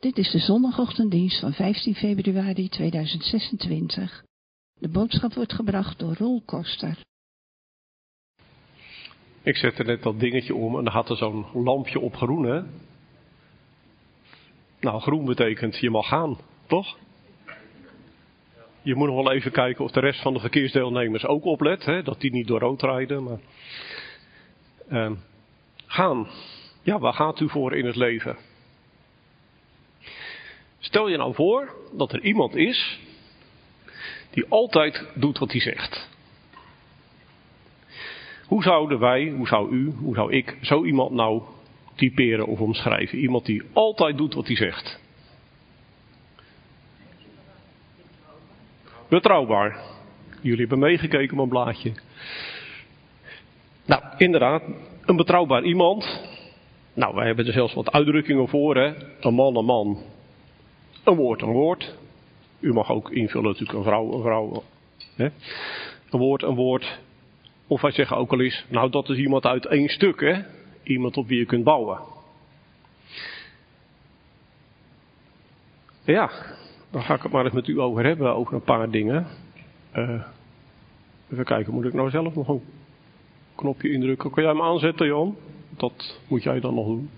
Dit is de zondagochtenddienst van 15 februari 2026. De boodschap wordt gebracht door Roel Koster. Ik zette net dat dingetje om en dan had er zo'n lampje op groen, hè? Nou, groen betekent je mag gaan, toch? Je moet nog wel even kijken of de rest van de verkeersdeelnemers ook oplet, hè? Dat die niet door rood rijden, maar... gaan. Ja, waar gaat u voor in het leven? Stel je nou voor dat er iemand is die altijd doet wat hij zegt. Hoe zouden wij, hoe zou u, hoe zou ik zo iemand nou typeren of omschrijven? Iemand die altijd doet wat hij zegt. Betrouwbaar. Jullie hebben meegekeken op een blaadje. Nou, inderdaad, een betrouwbaar iemand. Nou, wij hebben er zelfs wat uitdrukkingen voor, hè. Een man, een man. Een woord, een woord. U mag ook invullen natuurlijk een vrouw, een vrouw. Hè? Een woord, een woord. Of wij zeggen ook al eens, nou dat is iemand uit één stuk, hè. Iemand op wie je kunt bouwen. Ja, daar ga ik het maar eens met u over hebben, over een paar dingen. Even kijken, moet ik nou zelf nog een knopje indrukken? Kan jij hem aanzetten, Jan? Dat moet jij dan nog doen.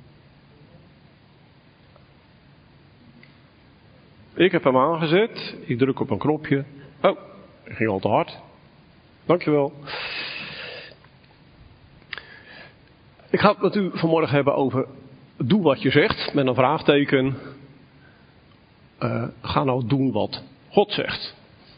Ik heb hem aangezet. Ik druk op een knopje. Oh, dat ging al te hard. Dankjewel. Ik ga het met u vanmorgen hebben over doe wat je zegt, met een vraagteken. Ga nou doen wat God zegt.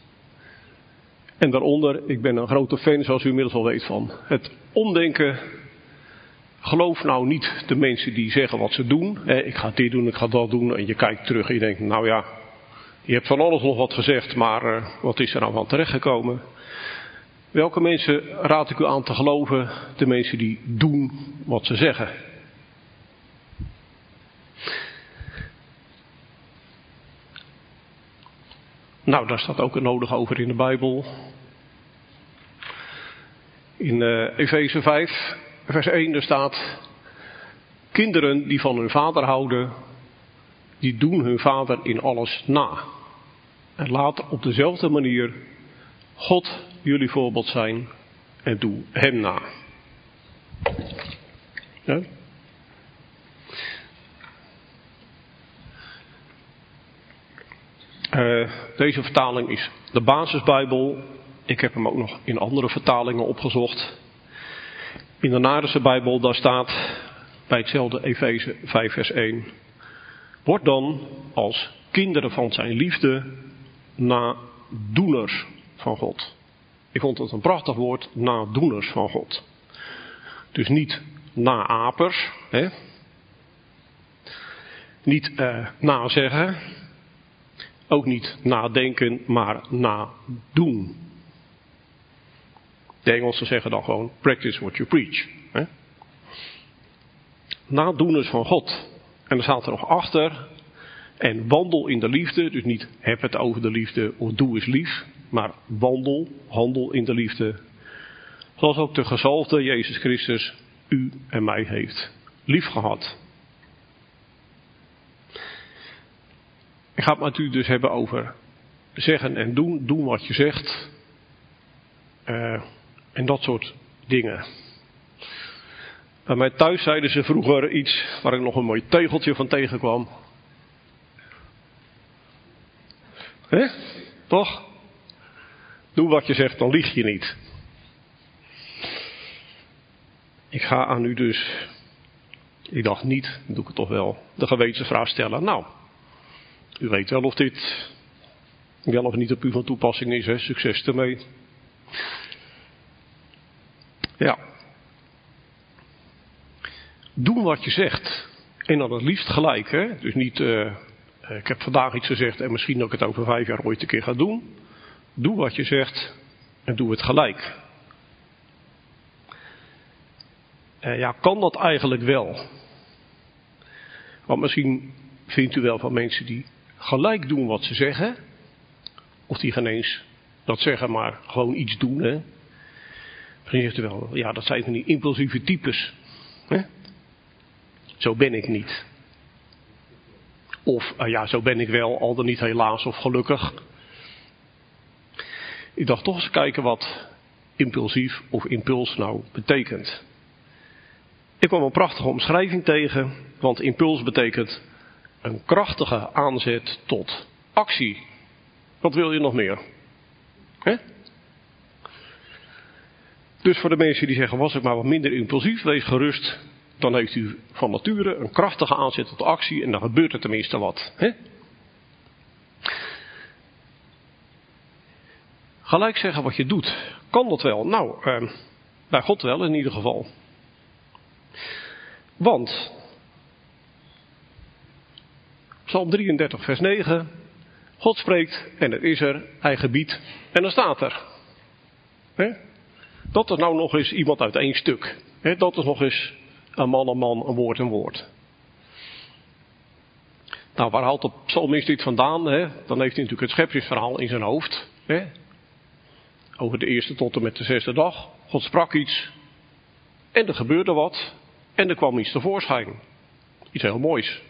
En daaronder, ik ben een grote fan, zoals u inmiddels al weet, van het omdenken. Geloof nou niet de mensen die zeggen wat ze doen. Ik ga dit doen, ik ga dat doen. En je kijkt terug en je denkt, nou ja, je hebt van alles nog wat gezegd, maar wat is er nou van terechtgekomen? Welke mensen raad ik u aan te geloven? De mensen die doen wat ze zeggen. Nou, daar staat ook een nodig over in de Bijbel. In Efeze 5, vers 1, daar staat... Kinderen die van hun vader houden, die doen hun vader in alles na. En laat op dezelfde manier God jullie voorbeeld zijn en doe hem na. Ja? Deze vertaling is de basisbijbel. Ik heb hem ook nog in andere vertalingen opgezocht. In de Naardense Bijbel, daar staat bij hetzelfde Efeze 5 vers 1. Word dan als kinderen van zijn liefde nadoeners van God. Ik vond het een prachtig woord, nadoeners van God. Dus niet naapers, hè? Niet nazeggen, ook niet nadenken, maar nadoen. De Engelsen zeggen dan gewoon practice what you preach. Hè? Nadoeners van God. En dan staat er nog achter, en wandel in de liefde, dus niet heb het over de liefde of doe eens lief, maar handel in de liefde. Zoals ook de gezalfde Jezus Christus u en mij heeft lief gehad. Ik ga het met u dus hebben over zeggen en doen. Doen wat je zegt. En dat soort dingen. Bij mij thuis zeiden ze vroeger iets waar ik nog een mooi tegeltje van tegenkwam. Hè? Toch? Doe wat je zegt, dan lieg je niet. Ik ga aan u dus, ik dacht niet, dan doe ik het toch wel, de gewetensvraag stellen. Nou, u weet wel of dit wel of niet op u van toepassing is, hè? Succes ermee. Ja. Doen wat je zegt. En dan het liefst gelijk, hè. Dus niet, ik heb vandaag iets gezegd en misschien dat ik het over 5 jaar ooit een keer ga doen. Doe wat je zegt en doe het gelijk. Ja, kan dat eigenlijk wel? Want misschien vindt u wel van mensen die gelijk doen wat ze zeggen. Of die geen eens dat zeggen, maar gewoon iets doen. Hè? Misschien zegt u wel, ja, dat zijn van die impulsieve types. Hè? Zo ben ik niet. Of ja, zo ben ik wel, al dan niet helaas of gelukkig. Ik dacht toch eens kijken wat impulsief of impuls nou betekent. Ik kwam een prachtige omschrijving tegen, want impuls betekent een krachtige aanzet tot actie. Wat wil je nog meer? Hè? Dus voor de mensen die zeggen, was ik maar wat minder impulsief, wees gerust. Dan heeft u van nature een krachtige aanzet tot actie en dan gebeurt er tenminste wat. Hè? Gelijk zeggen wat je doet. Kan dat wel? Nou, bij God wel in ieder geval. Want, Psalm 33 vers 9, God spreekt en het is er, hij gebiedt en dan staat er. Hè? Dat is nou nog eens iemand uit één stuk. Hè? Dat is nog eens een man, een woord, een woord. Nou, waar haalt de psalmist dit vandaan? Hè? Dan heeft hij natuurlijk het scheppingsverhaal in zijn hoofd. Hè? Over de eerste tot en met de zesde dag. God sprak iets. En er gebeurde wat. En er kwam iets tevoorschijn. Iets heel moois.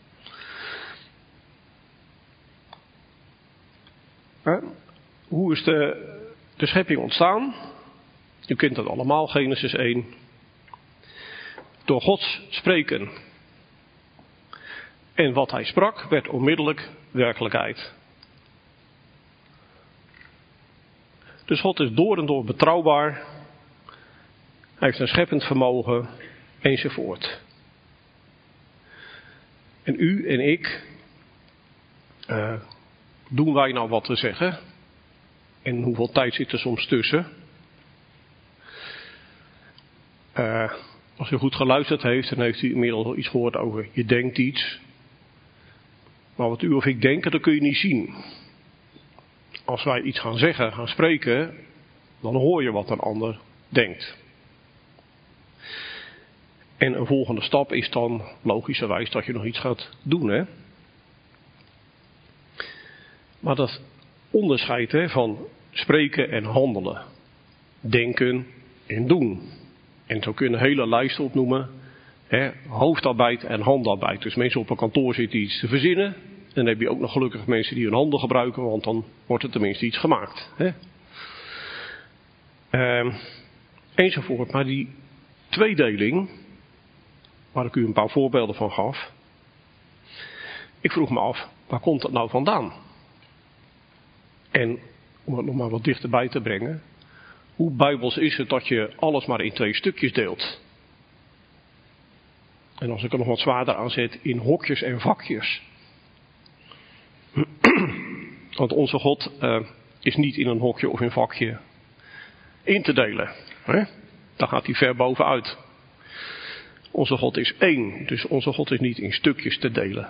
Hoe is de schepping ontstaan? U kent dat allemaal, Genesis 1. Door Gods spreken. En wat hij sprak werd onmiddellijk werkelijkheid. Dus God is door en door betrouwbaar. Hij heeft een scheppend vermogen enzovoort. En u en ik, doen wij nou wat we zeggen? En hoeveel tijd zit er soms tussen? Als u goed geluisterd heeft, dan heeft u inmiddels al iets gehoord over je denkt iets. Maar wat u of ik denken, dat kun je niet zien. Als wij iets gaan zeggen, gaan spreken, dan hoor je wat een ander denkt. En een volgende stap is dan logischerwijs dat je nog iets gaat doen, hè. Maar dat onderscheid van spreken en handelen, denken en doen. En zo kun je een hele lijst opnoemen. Hè, hoofdarbeid en handarbeid. Dus mensen op een kantoor zitten iets te verzinnen. En dan heb je ook nog gelukkig mensen die hun handen gebruiken, want dan wordt er tenminste iets gemaakt. Hè. Enzovoort. Maar die tweedeling, waar ik u een paar voorbeelden van gaf. Ik vroeg me af, waar komt dat nou vandaan? En om het nog maar wat dichterbij te brengen. Hoe bijbels is het dat je alles maar in 2 stukjes deelt? En als ik er nog wat zwaarder aan zet, in hokjes en vakjes. Want onze God is niet in een hokje of een vakje in te delen. Hè? Daar gaat hij ver bovenuit. Onze God is één, dus onze God is niet in stukjes te delen.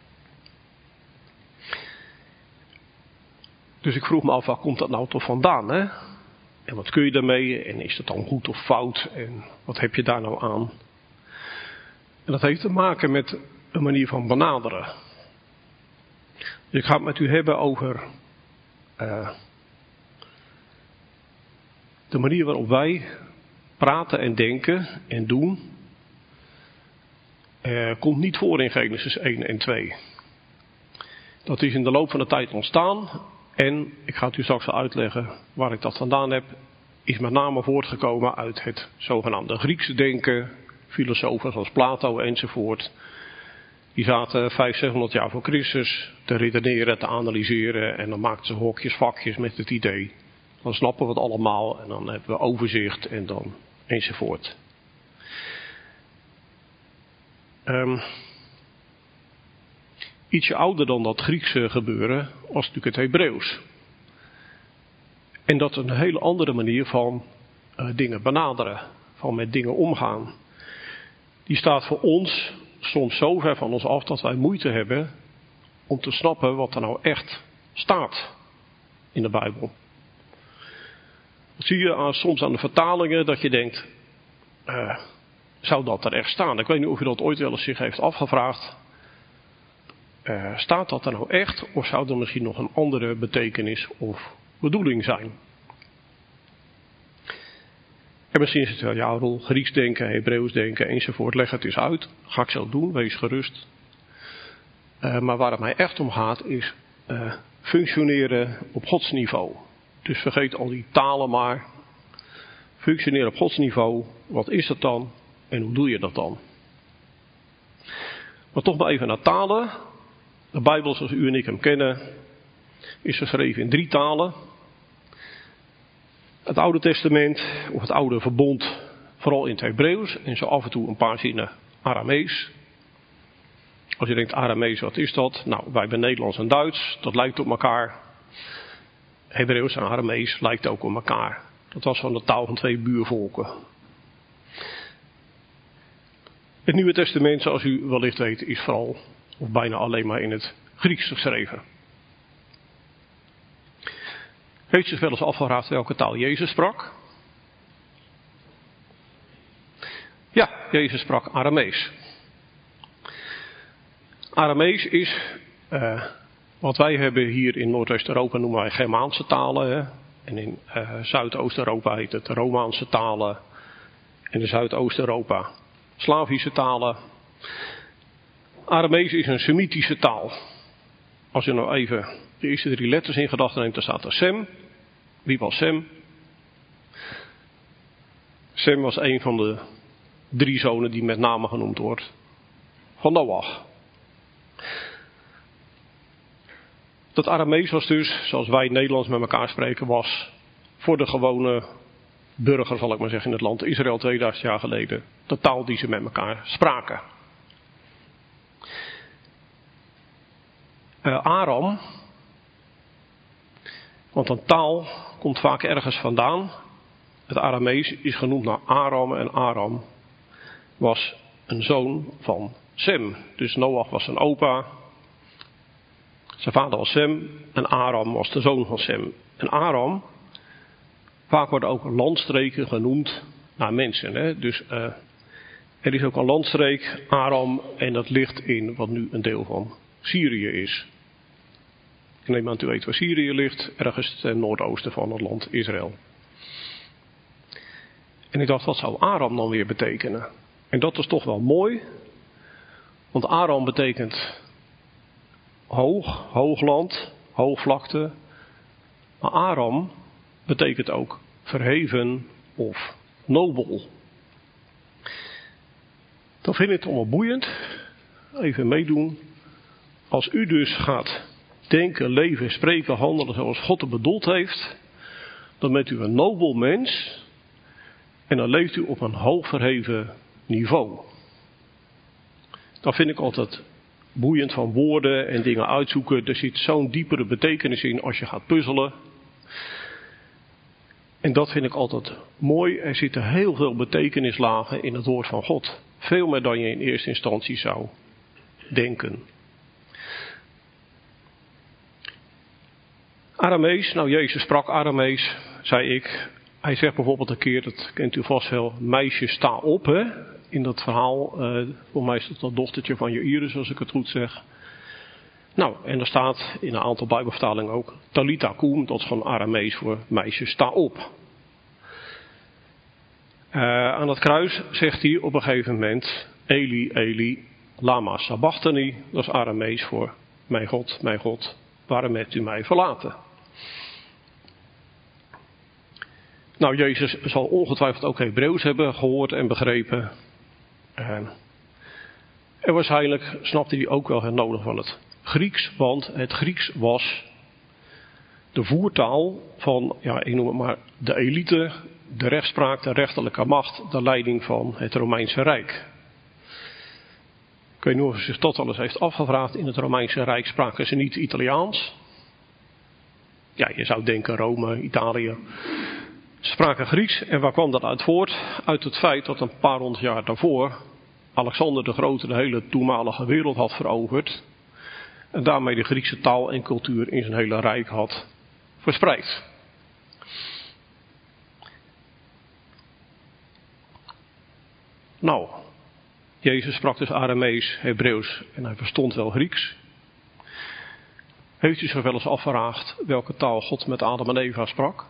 Dus ik vroeg me af, waar komt dat nou toch vandaan, hè? En wat kun je daarmee? En is dat dan goed of fout? En wat heb je daar nou aan? En dat heeft te maken met een manier van benaderen. Dus ik ga het met u hebben over de manier waarop wij praten en denken en doen. Komt niet voor in Genesis 1 en 2. Dat is in de loop van de tijd ontstaan. En ik ga het u straks al uitleggen waar ik dat vandaan heb. Is met name voortgekomen uit het zogenaamde Griekse denken. Filosofen zoals Plato enzovoort. Die zaten 500-600 jaar voor Christus te redeneren, te analyseren. En dan maakten ze hokjes, vakjes met het idee. Dan snappen we het allemaal en dan hebben we overzicht en dan enzovoort. Ietsje ouder dan dat Griekse gebeuren was natuurlijk het Hebreeuws. En dat is een hele andere manier van dingen benaderen, van met dingen omgaan. Die staat voor ons soms zo ver van ons af dat wij moeite hebben om te snappen wat er nou echt staat in de Bijbel. Dat zie je soms aan de vertalingen dat je denkt, zou dat er echt staan? Ik weet niet of u dat ooit wel eens zich heeft afgevraagd. Staat dat er nou echt of zou er misschien nog een andere betekenis of bedoeling zijn? En misschien is het wel, ja Roel, Grieks denken, Hebreeuws denken enzovoort, leg het eens uit. Ga ik zo doen, wees gerust. Maar waar het mij echt om gaat is functioneren op Gods niveau. Dus vergeet al die talen maar. Functioneren op Gods niveau. Wat is dat dan? En hoe doe je dat dan? Maar toch maar even naar talen. De Bijbel zoals u en ik hem kennen is geschreven in 3 talen. Het Oude Testament of het Oude Verbond vooral in het Hebreeuws en zo af en toe een paar zinnen Aramees. Als je denkt Aramees, wat is dat? Nou, wij hebben Nederlands en Duits, dat lijkt op elkaar. Hebreeuws en Aramees lijkt ook op elkaar. Dat was van de taal van 2 buurvolken. Het Nieuwe Testament, zoals u wellicht weet, is vooral of bijna alleen maar in het Grieks geschreven. Heeft zich wel eens afgevraagd welke taal Jezus sprak? Ja, Jezus sprak Aramees. Aramees is wat wij hebben hier in Noordwest-Europa noemen wij Germaanse talen. Hè? En in Zuidoost-Europa heet het Romaanse talen. En in Zuidoost-Europa Slavische talen. Aramees is een Semitische taal. Als je nou even de eerste 3 letters in gedachten neemt, dan staat er Sem. Wie was Sem? Sem was een van de 3 zonen die met name genoemd wordt van Noach. Dat Aramees was dus, zoals wij Nederlands met elkaar spreken, was voor de gewone burger, zal ik maar zeggen, in het land Israël 2000 jaar geleden, de taal die ze met elkaar spraken. Aram, want een taal komt vaak ergens vandaan. Het Aramees is genoemd naar Aram en Aram was een zoon van Sem. Dus Noach was zijn opa. Zijn vader was Sem en Aram was de zoon van Sem. En Aram, vaak worden ook landstreken genoemd naar mensen. Hè? Dus er is ook een landstreek, Aram, en dat ligt in wat nu een deel van Syrië is. Ik neem aan dat u weet waar Syrië ligt, ergens ten noordoosten van het land Israël. En ik dacht, wat zou Aram dan weer betekenen? En dat is toch wel mooi, want Aram betekent hoog, hoogland, hoogvlakte. Maar Aram betekent ook verheven of nobel. Dan vind ik het allemaal boeiend. Even meedoen. Als u dus gaat denken, leven, spreken, handelen zoals God het bedoeld heeft, dan bent u een nobel mens en dan leeft u op een hoog verheven niveau. Dan vind ik altijd boeiend van woorden en dingen uitzoeken. Er zit zo'n diepere betekenis in als je gaat puzzelen. En dat vind ik altijd mooi. Er zitten heel veel betekenislagen in het woord van God. Veel meer dan je in eerste instantie zou denken. Aramees, nou Jezus sprak Aramees, zei ik. Hij zegt bijvoorbeeld een keer, dat kent u vast wel, meisje sta op, hè? In dat verhaal, voor mij is dat dochtertje van Jairus, als ik het goed zeg. Nou, en er staat in een aantal Bijbelvertalingen ook, Talitha koum, dat is gewoon Aramees voor meisje sta op. Aan dat kruis zegt hij op een gegeven moment, Eli, Eli, lama sabachthani, dat is Aramees voor mijn God, waarom hebt u mij verlaten? Nou, Jezus zal ongetwijfeld ook Hebreeuws hebben gehoord en begrepen. En waarschijnlijk snapte hij ook wel het nodige van het Grieks, want het Grieks was de voertaal van, ja, ik noem het maar, de elite, de rechtspraak, de rechterlijke macht, de leiding van het Romeinse Rijk. Ik weet niet of u zich dat al eens heeft afgevraagd. In het Romeinse Rijk spraken ze niet Italiaans. Ja, je zou denken Rome, Italië. Ze spraken Grieks. En waar kwam dat uit voort? Uit het feit dat een paar honderd jaar daarvoor Alexander de Grote de hele toenmalige wereld had veroverd. En daarmee de Griekse taal en cultuur in zijn hele rijk had verspreid. Nou, Jezus sprak dus Aramees, Hebreeuws en hij verstond wel Grieks. Heeft u zich wel eens afgevraagd welke taal God met Adam en Eva sprak?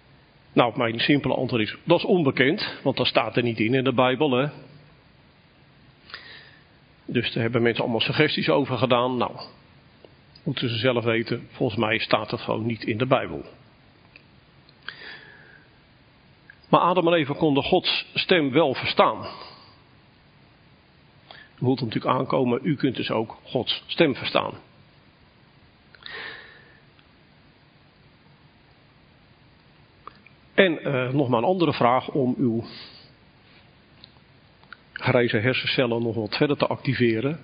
Nou, mijn simpele antwoord is, dat is onbekend, want dat staat er niet in de Bijbel. Hè? Dus daar hebben mensen allemaal suggesties over gedaan. Nou, moeten ze zelf weten. Volgens mij staat het gewoon niet in de Bijbel. Maar Adam en Eva konden Gods stem wel verstaan. Er moet natuurlijk aankomen, u kunt dus ook Gods stem verstaan. En nog maar een andere vraag om uw grijze hersencellen nog wat verder te activeren.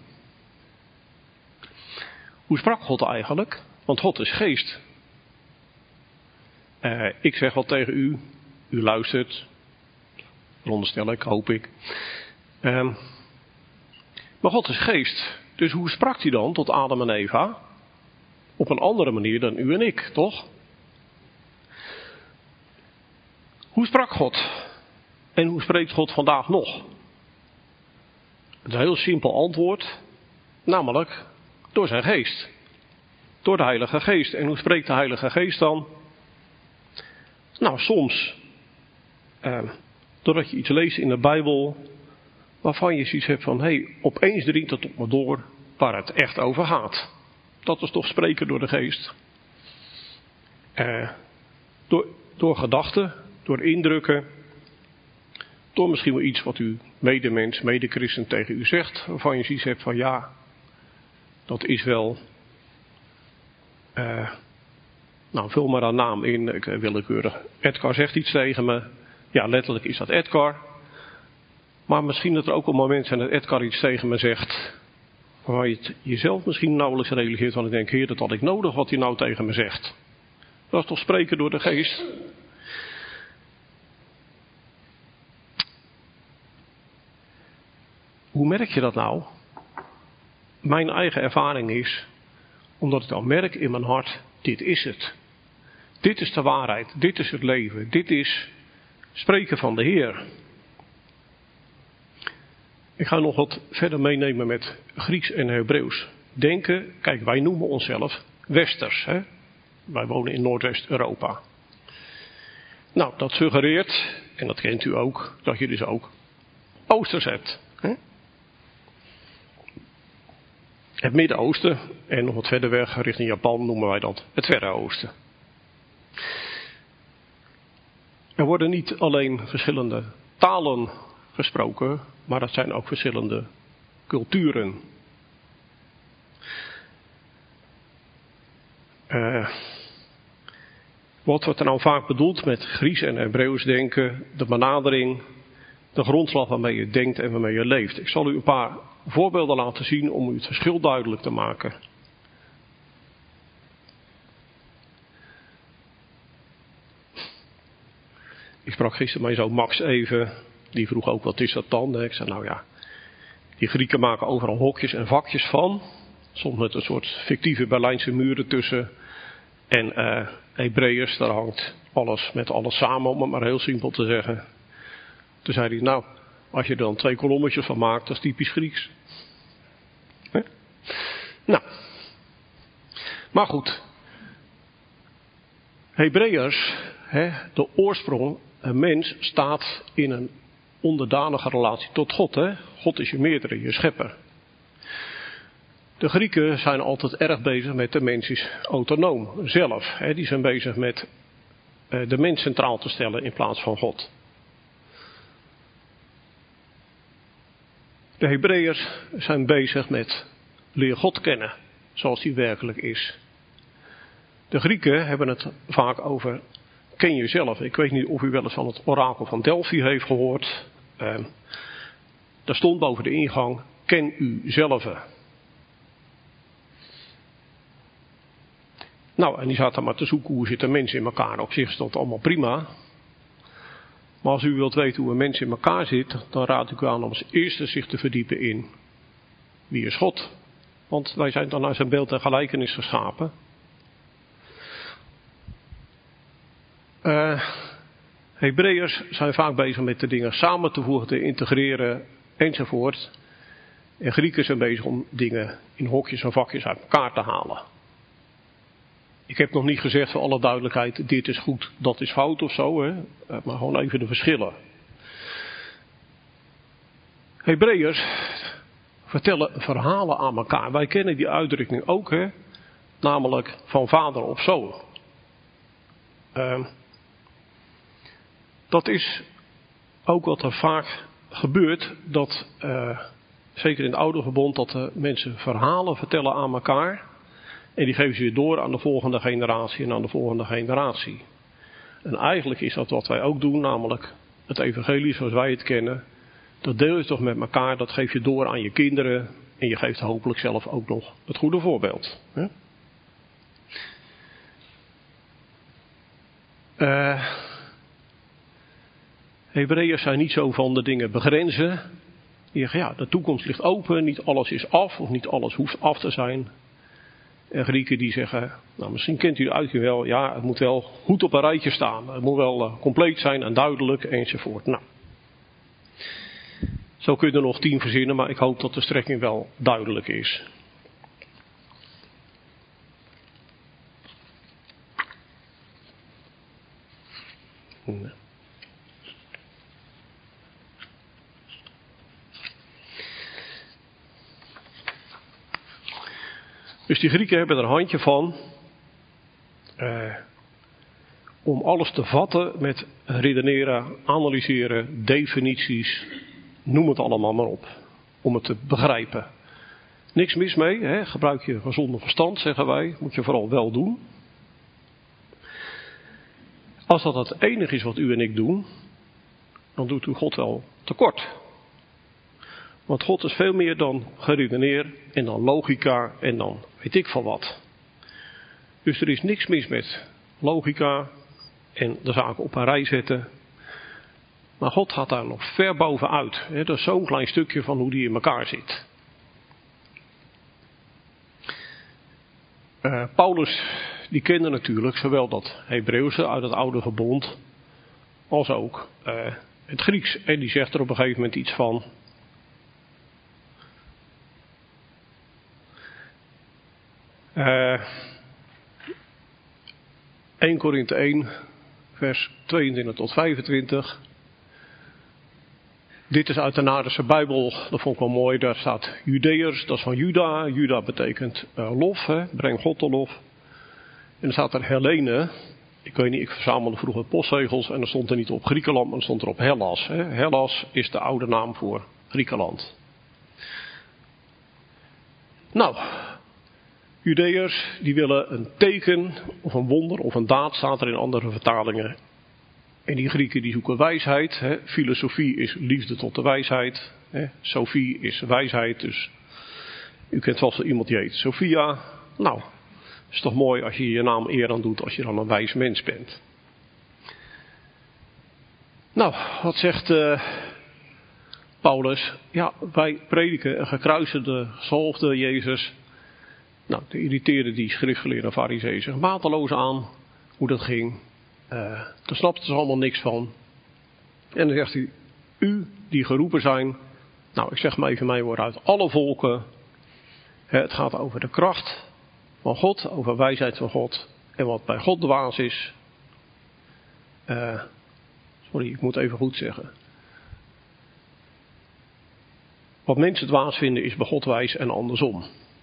Hoe sprak God eigenlijk? Want God is geest. Ik zeg wat tegen u. U luistert. Veronderstel ik, hoop ik. Maar God is geest. Dus hoe sprak hij dan tot Adam en Eva? Op een andere manier dan u en ik, toch? Hoe sprak God? En hoe spreekt God vandaag nog? Het is een heel simpel antwoord. Namelijk door zijn geest. Door de Heilige Geest. En hoe spreekt de Heilige Geest dan? Nou, soms doordat je iets leest in de Bijbel waarvan je zoiets hebt van, hé, opeens dringt het op me door waar het echt over gaat. Dat is toch spreken door de Geest. Door gedachten, door indrukken, door misschien wel iets wat uw medemens, medechristen tegen u zegt, waarvan je zoiets hebt van, ja, dat is wel, nou, vul maar een naam in, ik willekeurig. Edgar zegt iets tegen me. Ja, letterlijk is dat Edgar. Maar misschien dat er ook een moment zijn dat Edgar iets tegen me zegt, waar je het jezelf misschien nauwelijks realiseert, want ik denk, Heer, dat had ik nodig wat hij nou tegen me zegt. Dat is toch spreken door de Geest? Hoe merk je dat nou? Mijn eigen ervaring is, omdat ik dan merk in mijn hart, dit is het. Dit is de waarheid, dit is het leven, dit is spreken van de Heer. Ik ga nog wat verder meenemen met Grieks en Hebreeuws. Denken, kijk, wij noemen onszelf Westers. Hè? Wij wonen in Noordwest-Europa. Nou, dat suggereert, en dat kent u ook, dat je dus ook Oosters hebt. Hè? Het Midden-Oosten en nog wat verder weg richting Japan noemen wij dat het Verre Oosten. Er worden niet alleen verschillende talen gesproken, maar dat zijn ook verschillende culturen. Wat wordt er nou vaak bedoeld met Grieks en Hebreeuws denken, de benadering, de grondslag waarmee je denkt en waarmee je leeft. Ik zal u een paar voorbeelden laten zien om u het verschil duidelijk te maken. Ik sprak gisteren met zo'n Max even, die vroeg ook wat is dat dan? Ik zei nou ja, die Grieken maken overal hokjes en vakjes van. Soms met een soort fictieve Berlijnse muren tussen. En Hebreeërs, daar hangt alles met alles samen, om het maar heel simpel te zeggen. Toen zei hij, nou, als je er dan 2 kolommetjes van maakt, dat is typisch Grieks. He? Nou, maar goed. Hebreeërs, de oorsprong, een mens staat in een onderdanige relatie tot God. Hè? God is je meerdere, je schepper. De Grieken zijn altijd erg bezig met de mens is autonoom, zelf. Hè? Die zijn bezig met de mens centraal te stellen in plaats van God. De Hebreeërs zijn bezig met leer God kennen, zoals die werkelijk is. De Grieken hebben het vaak over ken jezelf. Ik weet niet of u wel eens van het orakel van Delphi heeft gehoord. Daar stond boven de ingang, ken u zelf. Nou, en die zaten maar te zoeken hoe zit een mens in elkaar. Op zich is dat allemaal prima. Maar als u wilt weten hoe een mens in elkaar zit, dan raad ik u aan om als eerste zich te verdiepen in wie is God. Want wij zijn dan naar zijn beeld en gelijkenis geschapen. Hebreeërs zijn vaak bezig met de dingen samen te voegen, te integreren enzovoort. En Grieken zijn bezig om dingen in hokjes en vakjes uit elkaar te halen. Ik heb nog niet gezegd voor alle duidelijkheid, dit is goed, dat is fout of zo. Hè? Maar gewoon even de verschillen. Hebreeërs, vertellen verhalen aan elkaar. Wij kennen die uitdrukking ook, hè? Namelijk van vader op zoon. Dat is ook wat er vaak gebeurt, dat zeker in het oude verbond, dat de mensen verhalen vertellen aan elkaar. En die geven ze weer door aan de volgende generatie en aan de volgende generatie. En eigenlijk is dat wat wij ook doen, namelijk het evangelie zoals wij het kennen. Dat deel je toch met elkaar, dat geef je door aan je kinderen. En je geeft hopelijk zelf ook nog het goede voorbeeld. Hè? Hebreeërs zijn niet zo van de dingen begrenzen. Die zeggen, ja, de toekomst ligt open, niet alles is af of niet alles hoeft af te zijn. En Grieken die zeggen, nou misschien kent u de uitdrukking wel, ja, het moet wel goed op een rijtje staan. Het moet wel compleet zijn en duidelijk enzovoort. Nou, zo kun je er nog 10 verzinnen, maar ik hoop dat de strekking wel duidelijk is. Dus die Grieken hebben er een handje van om alles te vatten met redeneren, analyseren, definities, noem het allemaal maar op. Om het te begrijpen. Niks mis mee, hè? Gebruik je gezonde verstand, zeggen wij, moet je vooral wel doen. Als dat het enige is wat u en ik doen, dan doet u God wel tekort. Want God is veel meer dan geredeneer en dan logica en dan weet ik van wat. Dus er is niks mis met logica en de zaken op een rij zetten. Maar God gaat daar nog ver bovenuit. Dat is zo'n klein stukje van hoe die in elkaar zit. Paulus die kende natuurlijk zowel dat Hebreeuwse uit het oude verbond als ook het Grieks. En die zegt er op een gegeven moment iets van. 1 Korinthe 1 vers 22 tot 25. Dit is uit de Naardense Bijbel, dat vond ik wel mooi. Daar staat Judeërs, dat is van Juda. Juda betekent lof, hè? Breng God de lof. En dan staat er Hellene. Ik weet niet, ik verzamelde vroeger postzegels en er stond er niet op Griekenland, maar er stond er op Hellas. Hè? Hellas is de oude naam voor Griekenland. Nou, Judeërs die willen een teken of een wonder of een daad, staat er in andere vertalingen. En die Grieken die zoeken wijsheid. Hè? Filosofie is liefde tot de wijsheid. Hè? Sophie is wijsheid. Dus u kent vast wel iemand die heet Sophia. Nou, is toch mooi als je je naam eer aan doet als je dan een wijs mens bent. Nou, wat zegt Paulus? Ja, wij prediken een gekruisigde, gezalfde Jezus. Nou, de irriteerde die schriftgeleerde Farizeeën zich mateloos aan hoe dat ging. Daar snapten ze allemaal niks van. En dan zegt hij, u die geroepen zijn, nou ik zeg maar even mijn woord uit, alle volken. Het gaat over de kracht van God, over wijsheid van God. En wat bij God dwaas is. Sorry, ik moet even goed zeggen. Wat mensen dwaas vinden is bij God wijs en andersom.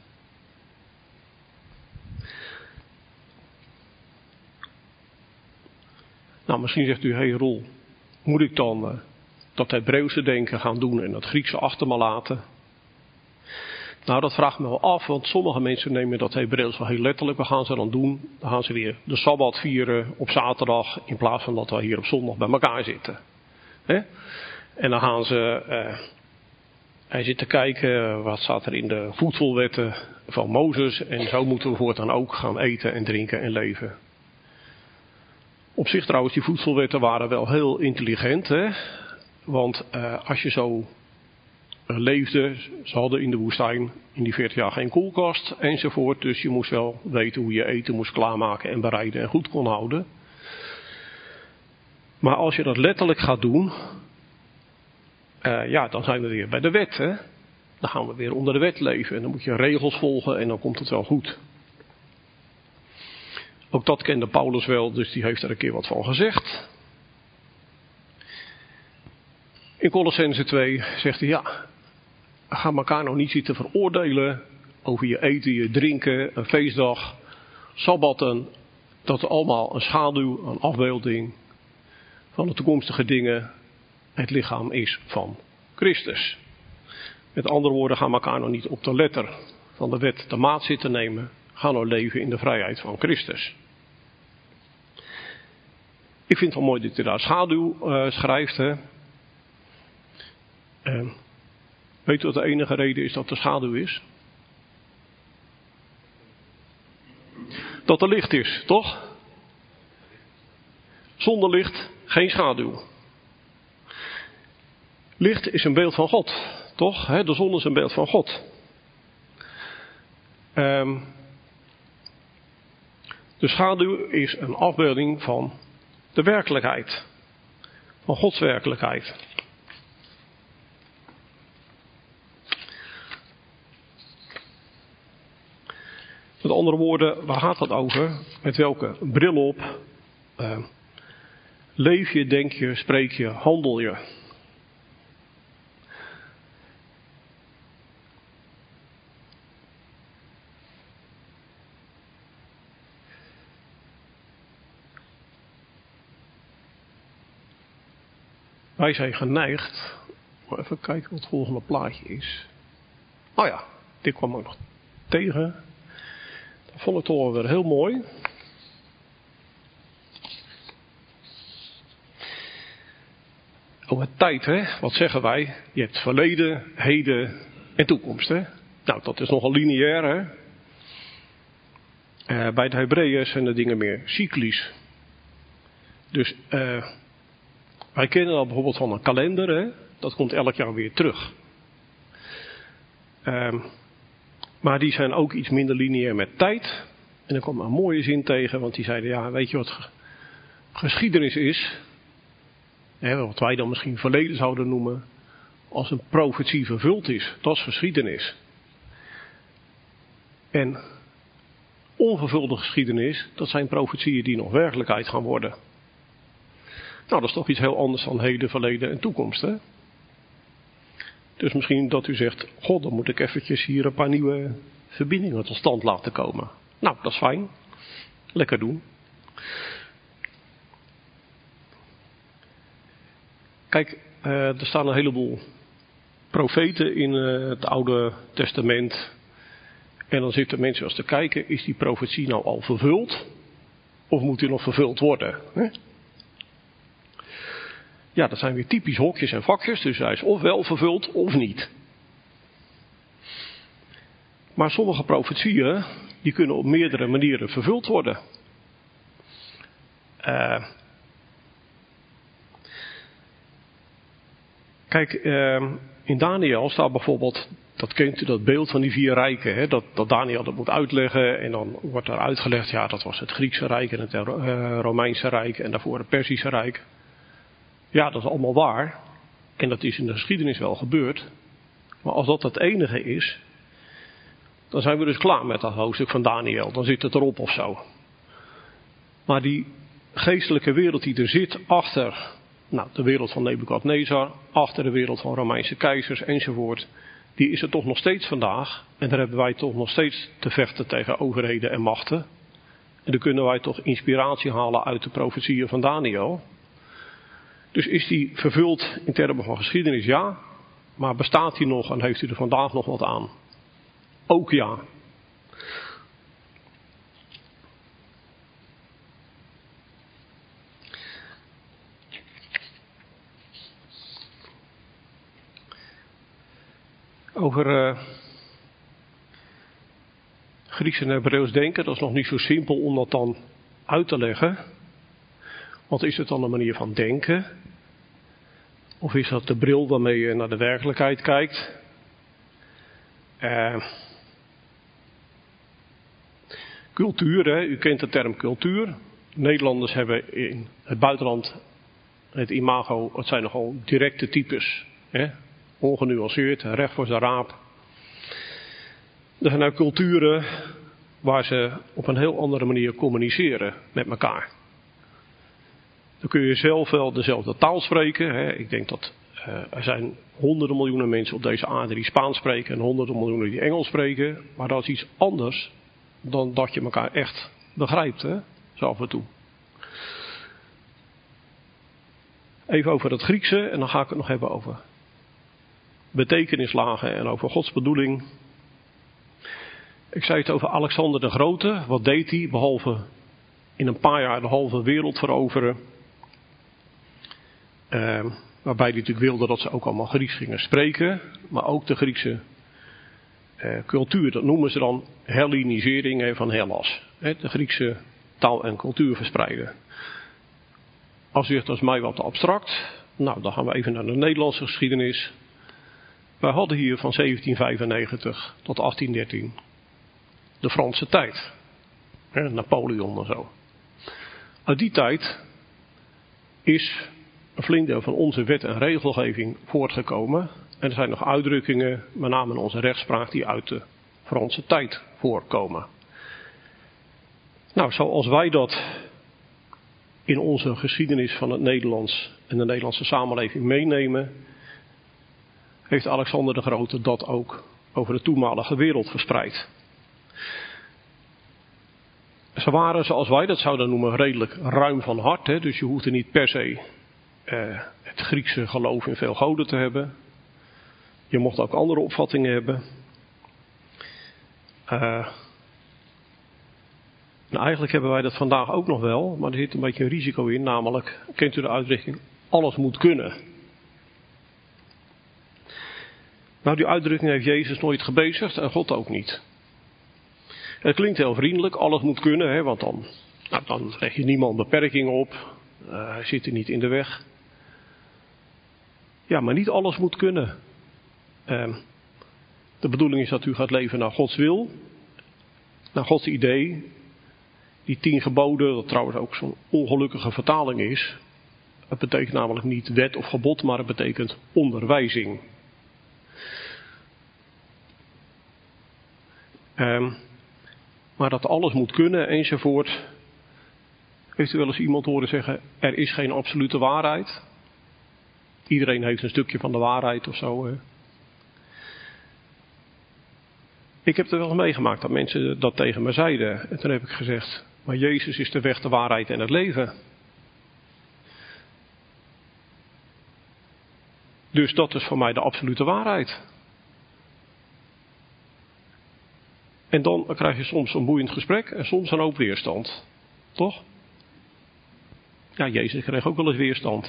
Nou, misschien zegt u, hey Roel, moet ik dan dat Hebreeuwse denken gaan doen en dat Griekse achter me laten? Nou, dat vraagt me wel af, want sommige mensen nemen dat Hebreeuws wel heel letterlijk. Wat gaan ze dan doen? Dan gaan ze weer de Sabbat vieren op zaterdag, in plaats van dat we hier op zondag bij elkaar zitten. Hè? En dan gaan ze zitten kijken, wat staat er in de voedselwetten van Mozes. En zo moeten we voortaan ook gaan eten en drinken en leven. Op zich trouwens, die voedselwetten waren wel heel intelligent. Hè? Want als je zo leefde, ze hadden in de woestijn in die 40 jaar geen koelkast enzovoort. Dus je moest wel weten hoe je eten moest klaarmaken en bereiden en goed kon houden. Maar als je dat letterlijk gaat doen, dan zijn we weer bij de wet. Hè? Dan gaan we weer onder de wet leven en dan moet je regels volgen en dan komt het wel goed. Ook dat kende Paulus wel, dus die heeft er een keer wat van gezegd. In Colossenzen 2 zegt hij, ja, ga elkaar nou niet zitten veroordelen over je eten, je drinken, een feestdag, sabbatten. Dat is allemaal een schaduw, een afbeelding van de toekomstige dingen. Het lichaam is van Christus. Met andere woorden, ga elkaar nou niet op de letter van de wet de maat zitten nemen. Ga nou leven in de vrijheid van Christus. Ik vind het wel mooi dat hij daar schaduw schrijft. Hè. Weet u wat de enige reden is dat er schaduw is? Dat er licht is, toch? Zonder licht geen schaduw. Licht is een beeld van God, toch? De zon is een beeld van God. De schaduw is een afbeelding van de werkelijkheid. Van Gods werkelijkheid. Met andere woorden, waar gaat het over? Met welke bril op leef je, denk je, spreek je, handel je? Wij zijn geneigd, even kijken wat het volgende plaatje is. Oh ja, dit kwam ook nog tegen. Dat vond ik toch wel weer heel mooi. Over tijd, hè? Wat zeggen wij? Je hebt verleden, heden en toekomst, hè? Nou, dat is nogal lineair, hè? Bij de Hebreeën zijn de dingen meer cyclisch. Dus wij kennen dat bijvoorbeeld van een kalender, hè? Dat komt elk jaar weer terug. Maar die zijn ook iets minder lineair met tijd. En er kwam een mooie zin tegen, want die zeiden, ja, weet je wat geschiedenis is? Wat wij dan misschien verleden zouden noemen, als een profetie vervuld is. Dat is geschiedenis. En onvervulde geschiedenis, dat zijn profetieën die nog werkelijkheid gaan worden. Nou, dat is toch iets heel anders dan heden, verleden en toekomst, hè? Dus misschien dat u zegt, god, dan moet ik eventjes hier een paar nieuwe verbindingen tot stand laten komen. Nou, dat is fijn. Lekker doen. Kijk, er staan een heleboel profeten in het Oude Testament. En dan zitten mensen als te kijken, is die profetie nou al vervuld? Of moet die nog vervuld worden? Hè? Ja, dat zijn weer typisch hokjes en vakjes, dus hij is of wel vervuld of niet. Maar sommige profetieën, die kunnen op meerdere manieren vervuld worden. Kijk, in Daniël staat bijvoorbeeld, dat kent u dat beeld van die 4 rijken, hè, dat Daniël dat moet uitleggen en dan wordt er uitgelegd, ja, dat was het Griekse Rijk en het Romeinse Rijk en daarvoor het Perzische Rijk. Ja, dat is allemaal waar. En dat is in de geschiedenis wel gebeurd. Maar als dat het enige is, dan zijn we dus klaar met dat hoofdstuk van Daniël. Dan zit het erop of zo. Maar die geestelijke wereld die er zit achter, nou, de wereld van Nebukadnezar, achter de wereld van Romeinse keizers enzovoort, die is er toch nog steeds vandaag. En daar hebben wij toch nog steeds te vechten tegen overheden en machten. En dan kunnen wij toch inspiratie halen uit de profetieën van Daniël. Dus is die vervuld in termen van geschiedenis? Ja. Maar bestaat die nog en heeft u er vandaag nog wat aan? Ook ja. Over Grieks en Hebreeuws denken, dat is nog niet zo simpel om dat dan uit te leggen. Want is het dan een manier van denken? Of is dat de bril waarmee je naar de werkelijkheid kijkt? Cultuur, hè? U kent de term cultuur. Nederlanders hebben in het buitenland het imago, het zijn nogal directe types. Hè? Ongenuanceerd, recht voor zijn raap. Er zijn ook culturen waar ze op een heel andere manier communiceren met elkaar. Dan kun je zelf wel dezelfde taal spreken. Hè. Ik denk dat Er zijn honderden miljoenen mensen op deze aarde die Spaans spreken en honderden miljoenen die Engels spreken. Maar dat is iets anders dan dat je elkaar echt begrijpt, hè? Zo af en toe. Even over het Griekse en dan ga ik het nog hebben over betekenislagen en over Gods bedoeling. Ik zei het over Alexander de Grote. Wat deed hij behalve in een paar jaar de halve wereld veroveren? Waarbij hij natuurlijk wilde dat ze ook allemaal Grieks gingen spreken. Maar ook de Griekse cultuur, dat noemen ze dan Hellenisering van Hellas. De Griekse taal en cultuur verspreiden. Als u zegt, dat is mij wat te abstract. Nou, dan gaan we even naar de Nederlandse geschiedenis. Wij hadden hier van 1795 tot 1813 de Franse tijd. Napoleon en zo. Uit die tijd is een flink deel van onze wet en regelgeving voortgekomen. En er zijn nog uitdrukkingen, met name in onze rechtspraak, die uit de Franse tijd voorkomen. Nou, zoals wij dat in onze geschiedenis van het Nederlands en de Nederlandse samenleving meenemen, heeft Alexander de Grote dat ook over de toenmalige wereld verspreid. Ze waren, zoals wij dat zouden noemen, redelijk ruim van hart. Hè? Dus je hoefde niet per se het Griekse geloof in veel goden te hebben. Je mocht ook andere opvattingen hebben. Nou, eigenlijk hebben wij dat vandaag ook nog wel, maar er zit een beetje een risico in. Namelijk, kent u de uitdrukking, alles moet kunnen. Nou, die uitdrukking heeft Jezus nooit gebezigd en God ook niet. Het klinkt heel vriendelijk, alles moet kunnen, hè, want dan leg je niemand beperkingen op. Hij zit er niet in de weg. Ja, maar niet alles moet kunnen. De bedoeling is dat u gaat leven naar Gods wil, naar Gods idee. Die 10 geboden, dat trouwens ook zo'n ongelukkige vertaling is. Het betekent namelijk niet wet of gebod, maar het betekent onderwijzing. Maar dat alles moet kunnen enzovoort. Heeft u wel eens iemand horen zeggen, er is geen absolute waarheid? Iedereen heeft een stukje van de waarheid of zo. Hè? Ik heb er wel eens meegemaakt dat mensen dat tegen me zeiden. En toen heb ik gezegd, maar Jezus is de weg, de waarheid en het leven. Dus dat is voor mij de absolute waarheid. En dan krijg je soms een boeiend gesprek en soms een hoop weerstand. Toch? Ja, Jezus kreeg ook wel eens weerstand.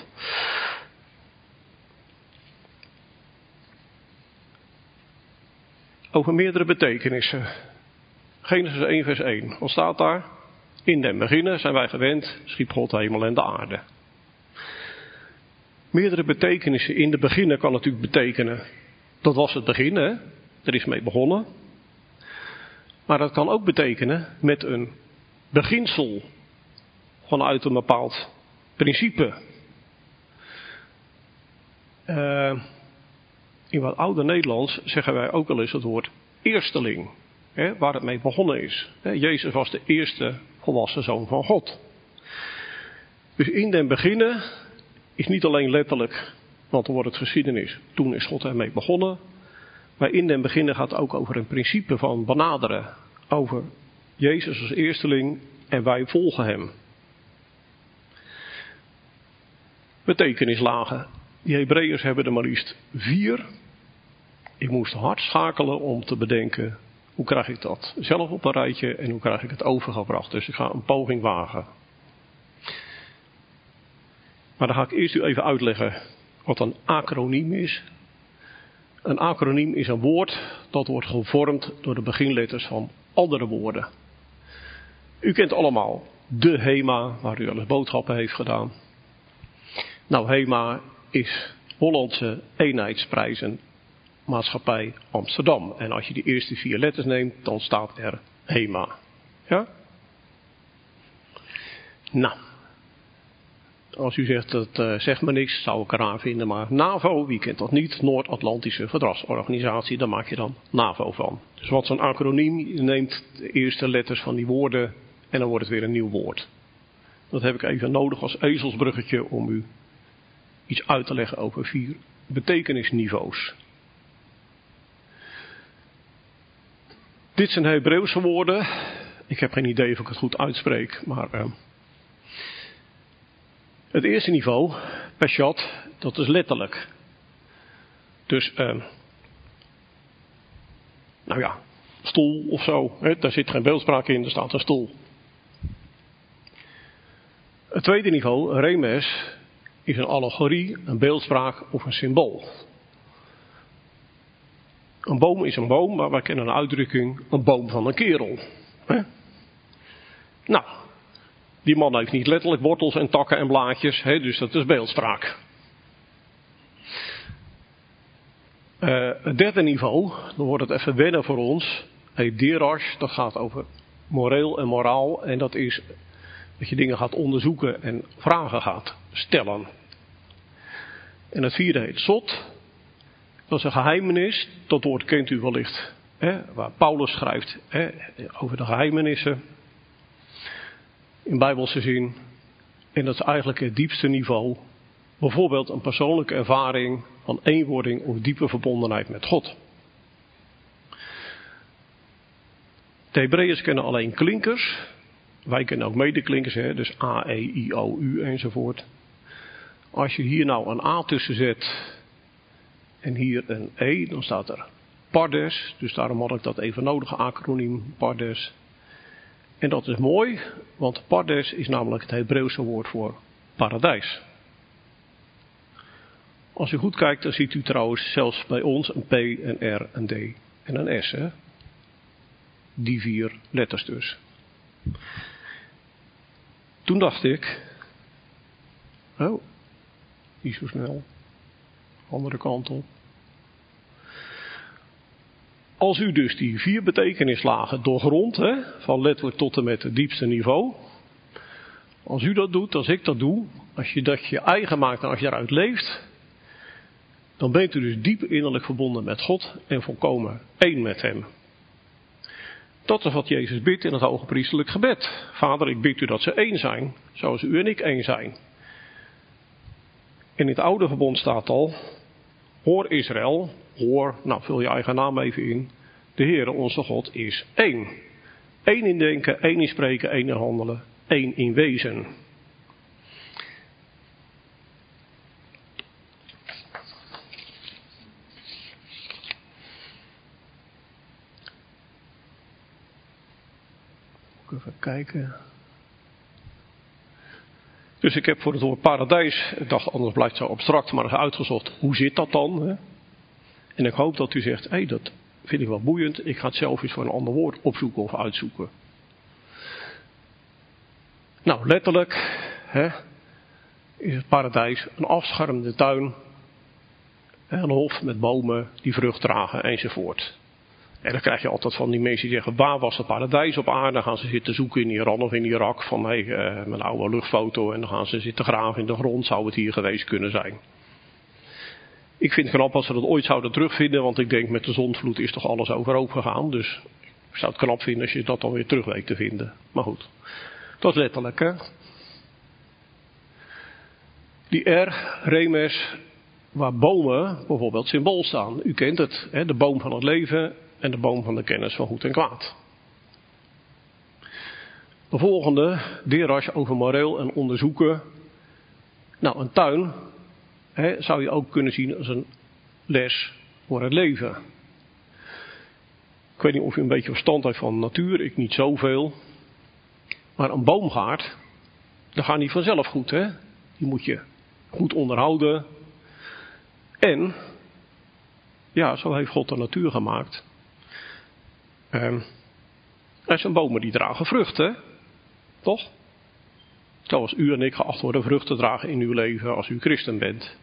Over meerdere betekenissen. Genesis 1 vers 1. Wat staat daar? In den beginnen zijn wij gewend, schiep God de hemel en de aarde. Meerdere betekenissen. In de beginnen kan natuurlijk betekenen, dat was het begin, hè? Er is mee begonnen. Maar dat kan ook betekenen met een beginsel vanuit een bepaald principe. In wat ouder Nederlands zeggen wij ook wel eens het woord eersteling. Hè, waar het mee begonnen is. Jezus was de eerste volwassen zoon van God. Dus in den beginnen is niet alleen letterlijk, want dan wordt het geschiedenis. Toen is God ermee begonnen. Maar in den beginnen gaat het ook over een principe van benaderen. Over Jezus als eersteling en wij volgen hem. Betekenislagen. Die Hebreeërs hebben er maar liefst 4. Ik moest hard schakelen om te bedenken, hoe krijg ik dat zelf op een rijtje en hoe krijg ik het overgebracht. Dus ik ga een poging wagen. Maar dan ga ik eerst u even uitleggen wat een acroniem is. Een acroniem is een woord dat wordt gevormd door de beginletters van andere woorden. U kent allemaal de HEMA, waar u wel eens boodschappen heeft gedaan. Nou, HEMA is Hollandse Eenheidsprijzen Maatschappij Amsterdam. En als je die eerste 4 letters neemt, dan staat er HEMA. Ja? Nou, als u zegt dat zegt me niks, zou ik eraan vinden. Maar NAVO, wie kent dat niet? Noord-Atlantische Verdragsorganisatie, daar maak je dan NAVO van. Dus wat zo'n acroniem, je neemt de eerste letters van die woorden en dan wordt het weer een nieuw woord. Dat heb ik even nodig als ezelsbruggetje om u iets uit te leggen over 4 betekenisniveaus. Dit zijn Hebreeuwse woorden. Ik heb geen idee of ik het goed uitspreek, maar het eerste niveau, peshat, dat is letterlijk. Dus, stoel of zo, daar zit geen beeldspraak in, er staat een stoel. Het tweede niveau, remes, is een allegorie, een beeldspraak of een symbool. Een boom is een boom, maar wij kennen een uitdrukking, een boom van een kerel. Nou, die man heeft niet letterlijk wortels en takken en blaadjes, dus dat is beeldspraak. Het derde niveau, dan wordt het even wennen voor ons, heet derash, dat gaat over moreel en moraal. En dat is dat je dingen gaat onderzoeken en vragen gaat stellen. En het vierde heet sot, dat is een geheimenis, dat woord kent u wellicht, waar Paulus schrijft over de geheimenissen. In bijbelse zin. En dat is eigenlijk het diepste niveau. Bijvoorbeeld een persoonlijke ervaring van eenwording of diepe verbondenheid met God. De Hebreeërs kennen alleen klinkers. Wij kennen ook medeklinkers, dus A, E, I, O, U enzovoort. Als je hier nou een A tussen zet en hier een E, dan staat er pardes. Dus daarom had ik dat even nodig, acroniem pardes. En dat is mooi, want pardes is namelijk het Hebreeuwse woord voor paradijs. Als u goed kijkt, dan ziet u trouwens zelfs bij ons een P, een R, een D en een S. Die 4 letters dus. Toen dacht ik, niet zo snel, andere kant op. Als u dus die 4 betekenislagen doorgrondt, van letterlijk tot en met het diepste niveau. Als u dat doet, als ik dat doe, als je dat je eigen maakt en als je eruit leeft, dan bent u dus diep innerlijk verbonden met God en volkomen één met hem. Dat is wat Jezus bidt in het hoge priesterlijk gebed. Vader, ik bid u dat ze één zijn, zoals u en ik één zijn. In het oude verbond staat al, hoor Israël, hoor, vul je eigen naam even in. De Heere onze God is één. Eén in denken, één in spreken, één in handelen, één in wezen. Even kijken. Dus ik heb voor het woord paradijs, ik dacht anders blijft het zo abstract, maar uitgezocht, hoe zit dat dan? En ik hoop dat u zegt, dat vind ik wel boeiend, ik ga het zelf eens voor een ander woord opzoeken of uitzoeken. Nou, letterlijk is het paradijs een afschermde tuin, een hof met bomen die vrucht dragen enzovoort. En dan krijg je altijd van die mensen die zeggen, waar was het paradijs op aarde? Dan gaan ze zitten zoeken in Iran of in Irak van mijn oude luchtfoto. En dan gaan ze zitten graven in de grond, zou het hier geweest kunnen zijn. Ik vind het knap als ze dat ooit zouden terugvinden, want ik denk met de zondvloed is toch alles overhoop gegaan. Dus ik zou het knap vinden als je dat dan weer terug weet te vinden. Maar goed, dat is letterlijk Die R, remes, waar bomen bijvoorbeeld symbool staan. U kent het, de boom van het leven en de boom van de kennis van goed en kwaad. De volgende, derash over moreel en onderzoeken. Nou, een tuin zou je ook kunnen zien als een les voor het leven. Ik weet niet of u een beetje verstand heeft van natuur, ik niet zoveel. Maar een boomgaard, dat gaat niet vanzelf goed, Die moet je goed onderhouden. En, zo heeft God de natuur gemaakt. Er zijn bomen die dragen vruchten, toch? Zoals u en ik geacht worden vruchten te dragen in uw leven als u christen bent.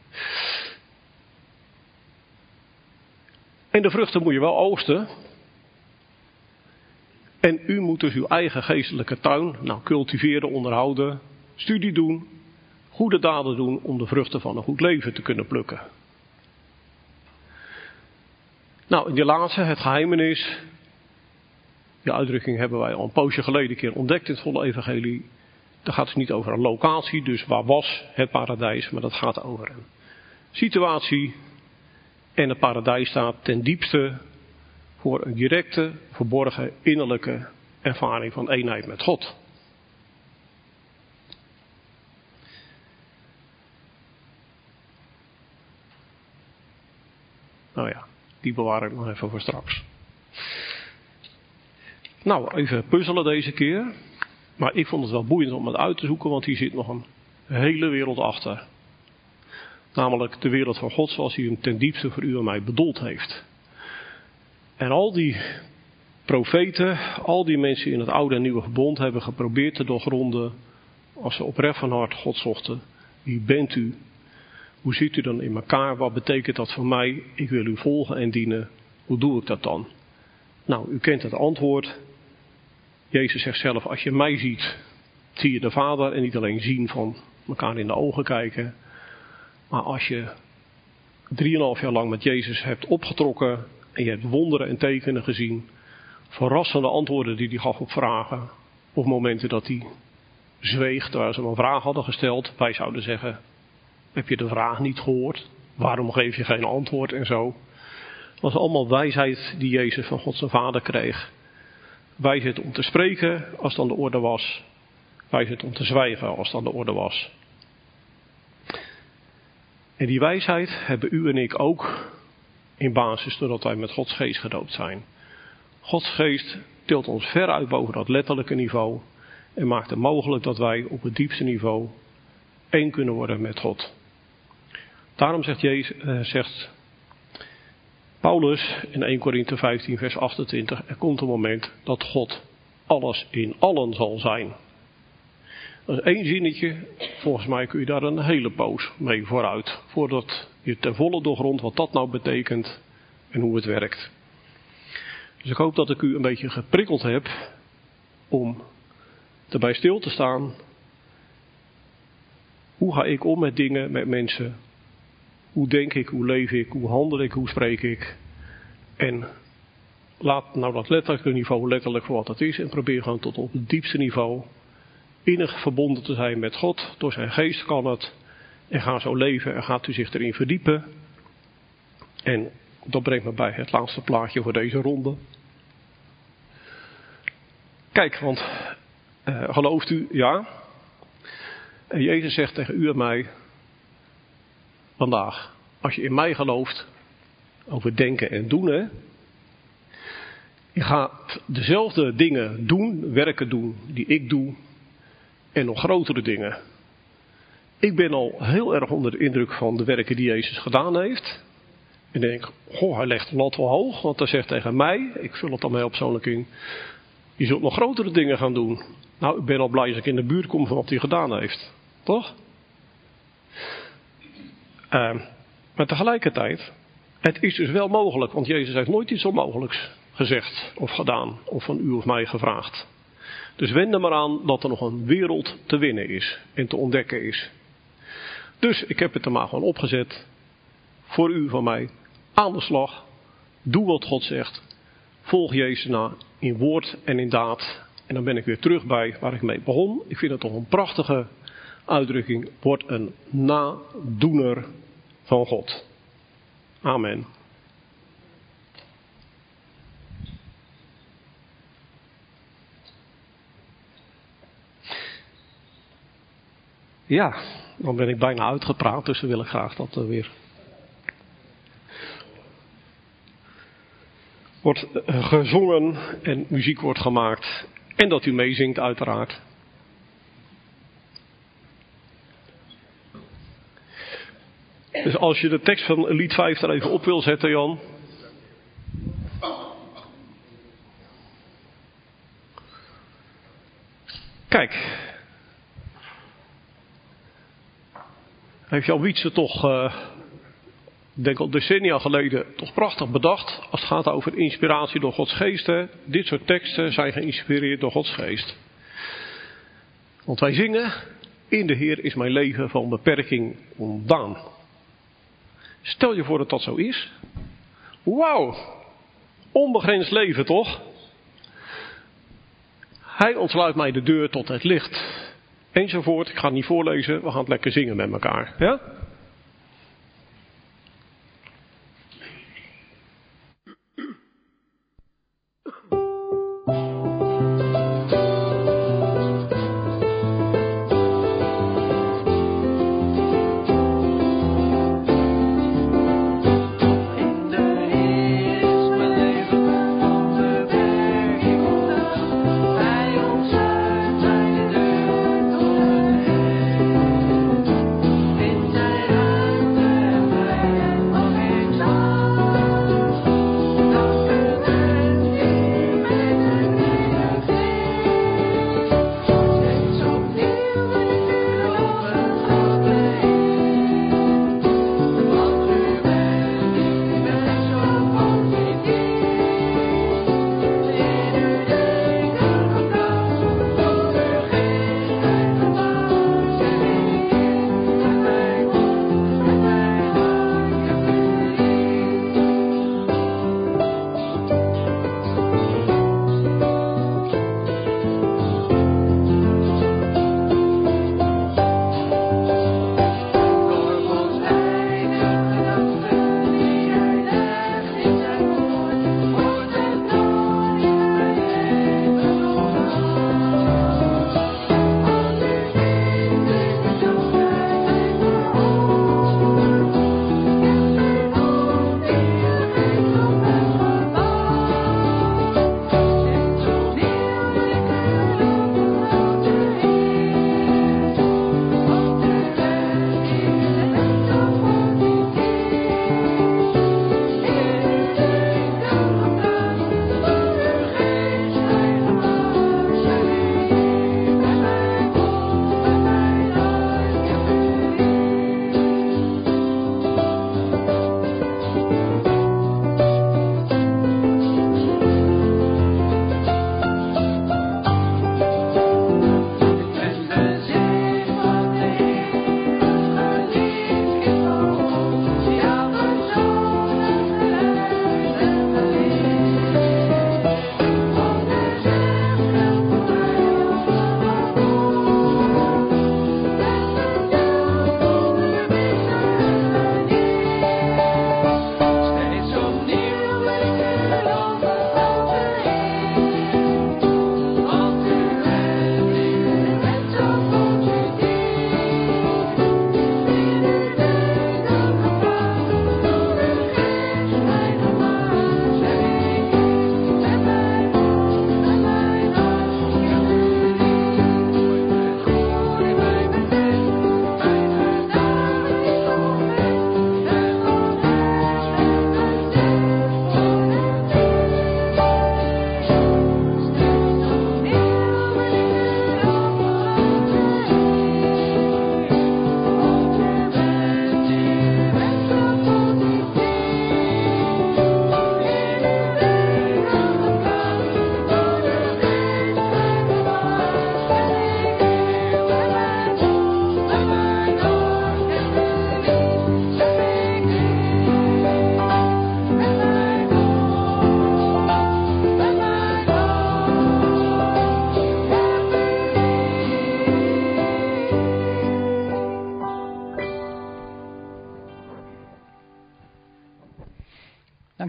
En de vruchten moet je wel oogsten. En u moet dus uw eigen geestelijke tuin cultiveren, onderhouden, studie doen, goede daden doen om de vruchten van een goed leven te kunnen plukken. Nou, in die laatste, het geheimenis. Die uitdrukking hebben wij al een poosje geleden een keer ontdekt in het volle evangelie. Daar gaat het niet over een locatie, dus waar was het paradijs, maar dat gaat over een situatie En het paradijs staat ten diepste voor een directe, verborgen, innerlijke ervaring van eenheid met God. Nou ja, die bewaar ik nog even voor straks. Nou, even puzzelen deze keer. Maar ik vond het wel boeiend om het uit te zoeken, want hier zit nog een hele wereld achter. Namelijk de wereld van God zoals hij hem ten diepste voor u en mij bedoeld heeft. En al die profeten, al die mensen in het oude en nieuwe verbond hebben geprobeerd te doorgronden, als ze oprecht van hart God zochten. Wie bent u? Hoe zit u dan in elkaar? Wat betekent dat voor mij? Ik wil u volgen en dienen. Hoe doe ik dat dan? Nou, u kent het antwoord. Jezus zegt zelf, als je mij ziet, zie je de Vader. En niet alleen zien van elkaar in de ogen kijken. Maar als je 3,5 jaar lang met Jezus hebt opgetrokken en je hebt wonderen en tekenen gezien, verrassende antwoorden die hij gaf op vragen, of momenten dat hij zweeg terwijl ze hem een vraag hadden gesteld. Wij zouden zeggen, heb je de vraag niet gehoord? Waarom geef je geen antwoord en zo? Het was allemaal wijsheid die Jezus van God zijn Vader kreeg. Wijsheid om te spreken als dan de orde was. Wijsheid om te zwijgen als dan de orde was. En die wijsheid hebben u en ik ook in basis doordat wij met Gods geest gedoopt zijn. Gods geest tilt ons ver uit boven dat letterlijke niveau en maakt het mogelijk dat wij op het diepste niveau één kunnen worden met God. Daarom zegt Paulus in 1 Korinthe 15 vers 28, er komt een moment dat God alles in allen zal zijn. Dat is 1 zinnetje, volgens mij kun je daar een hele poos mee vooruit. Voordat je ten volle doorgrondt wat dat nou betekent en hoe het werkt. Dus ik hoop dat ik u een beetje geprikkeld heb om erbij stil te staan. Hoe ga ik om met dingen, met mensen? Hoe denk ik, hoe leef ik, hoe handel ik, hoe spreek ik? En laat nou dat letterlijke niveau letterlijk voor wat het is. En probeer gewoon tot op het diepste niveau innig verbonden te zijn met God. Door zijn geest kan het. En ga zo leven en gaat u zich erin verdiepen. En dat brengt me bij het laatste plaatje voor deze ronde. Kijk, want gelooft u? Ja. En Jezus zegt tegen u en mij vandaag, als je in mij gelooft, over denken en doen, hè. Je gaat dezelfde dingen doen, werken doen, die ik doe. En nog grotere dingen. Ik ben al heel erg onder de indruk van de werken die Jezus gedaan heeft. En denk, goh, hij legt de lat wel hoog. Want hij zegt tegen mij, ik vul het dan mij persoonlijk in, je zult nog grotere dingen gaan doen. Nou, ik ben al blij als ik in de buurt kom van wat hij gedaan heeft. Toch? Maar tegelijkertijd, het is dus wel mogelijk. Want Jezus heeft nooit iets onmogelijks gezegd of gedaan. Of van u of mij gevraagd. Dus wend er maar aan dat er nog een wereld te winnen is en te ontdekken is. Dus ik heb het er maar gewoon opgezet. Voor u van mij. Aan de slag. Doe wat God zegt. Volg Jezus na in woord en in daad. En dan ben ik weer terug bij waar ik mee begon. Ik vind het toch een prachtige uitdrukking. Word een nadoener van God. Amen. Ja, dan ben ik bijna uitgepraat, dus dan wil ik graag dat er weer wordt gezongen en muziek wordt gemaakt. En dat u meezingt uiteraard. Dus als je de tekst van lied 5 er even op wil zetten, Jan. Kijk. Heeft Jan Wietse toch, ik denk al decennia geleden, toch prachtig bedacht. Als het gaat over inspiratie door Gods geest. Hè. Dit soort teksten zijn geïnspireerd door Gods geest. Want wij zingen, in de Heer is mijn leven van beperking ontdaan. Stel je voor dat dat zo is. Wauw, onbegrensd leven toch? Hij ontsluit mij de deur tot het licht. Enzovoort, ik ga het niet voorlezen, we gaan het lekker zingen met elkaar. Ja?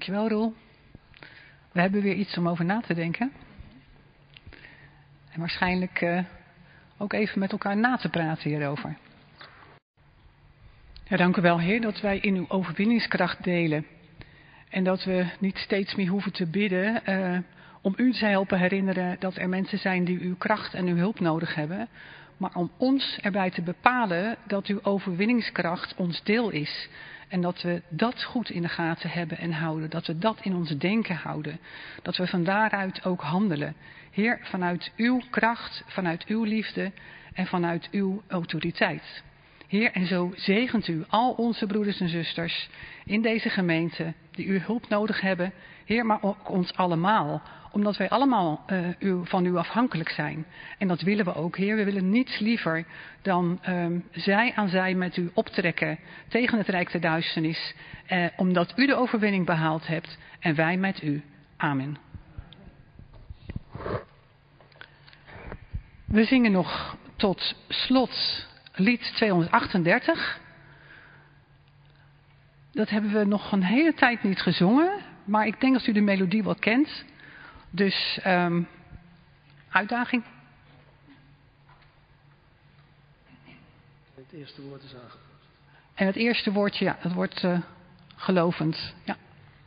Dankjewel, Roel. We hebben weer iets om over na te denken. En waarschijnlijk ook even met elkaar na te praten hierover. Ja, dank u wel, Heer, dat wij in uw overwinningskracht delen. En dat we niet steeds meer hoeven te bidden om u te helpen herinneren dat er mensen zijn die uw kracht en uw hulp nodig hebben. Maar om ons erbij te bepalen dat uw overwinningskracht ons deel is. En dat we dat goed in de gaten hebben en houden. Dat we dat in ons denken houden. Dat we van daaruit ook handelen. Heer, vanuit uw kracht, vanuit uw liefde en vanuit uw autoriteit. Heer, en zo zegent u al onze broeders en zusters in deze gemeente die uw hulp nodig hebben. Heer, maar ook ons allemaal. Omdat wij allemaal van u afhankelijk zijn. En dat willen we ook, Heer. We willen niets liever dan zij aan zij met u optrekken tegen het rijk der duisternis. Omdat u de overwinning behaald hebt en wij met u. Amen. We zingen nog tot slot lied 238. Dat hebben we nog een hele tijd niet gezongen. Maar ik denk dat u de melodie wel kent. Dus uitdaging. Het eerste woord is aangepast. En het eerste woordje, ja, dat wordt gelovend. Ja.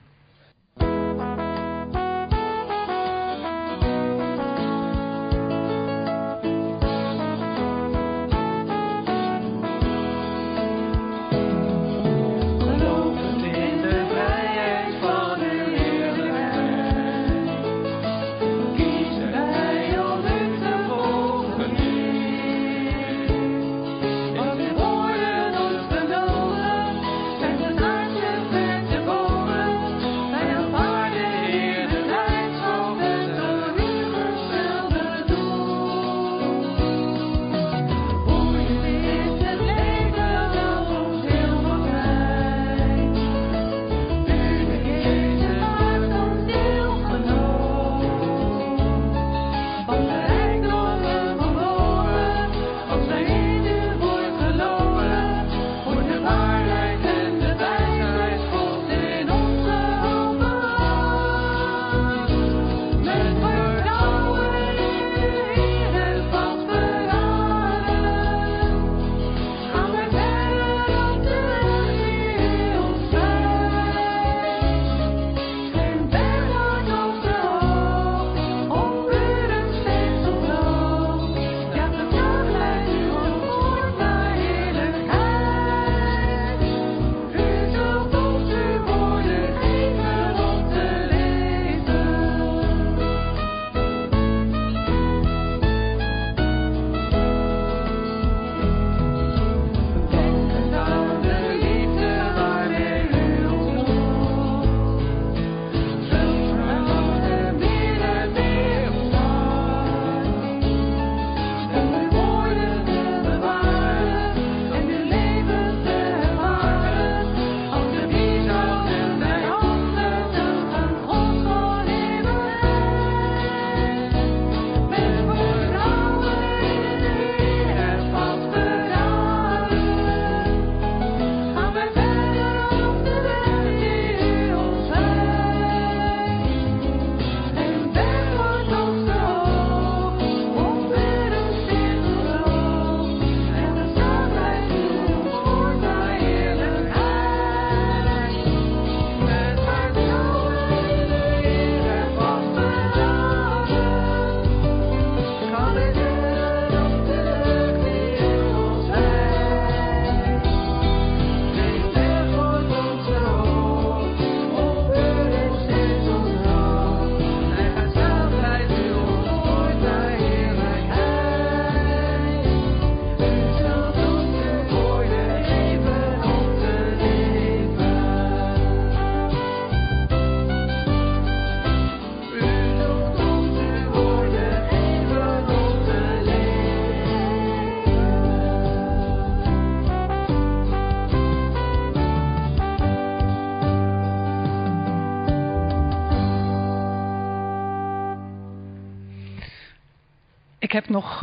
Ik heb nog,